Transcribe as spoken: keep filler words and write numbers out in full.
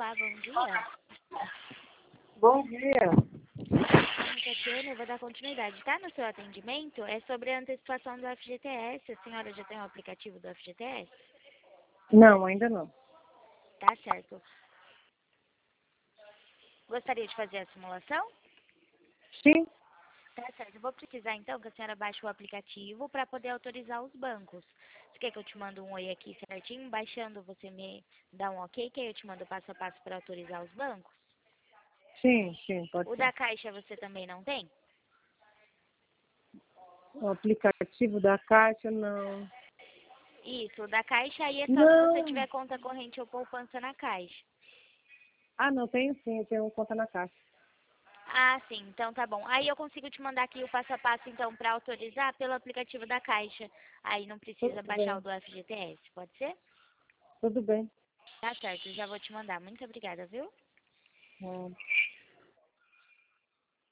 Olá, bom dia. Bom dia. Como Tatiana, eu vou dar continuidade, tá? No seu atendimento é sobre a antecipação do F G T S. A senhora já tem o aplicativo do F G T S? Não, ainda não. Tá certo. Gostaria de fazer a simulação? Sim, Tá certo. Eu vou precisar então que a senhora baixe o aplicativo para poder autorizar os bancos. Você quer que eu te mando um oi aqui certinho? Baixando, você me dá um ok, que aí eu te mando passo a passo para autorizar os bancos? sim, sim, pode O ser. da Caixa você também não tem? O aplicativo da Caixa, não. Isso, o da Caixa aí é só se você Não. tiver conta corrente ou poupança na Caixa. Ah, não, tenho sim, eu tenho conta na Caixa. Ah, sim, então tá bom. Aí eu consigo te mandar aqui o passo a passo, então, para autorizar pelo aplicativo da Caixa. Aí não precisa Tudo baixar o bem, do F G T S, pode ser? tudo bem. Tá certo, já vou te mandar. Muito obrigada, viu? Hum.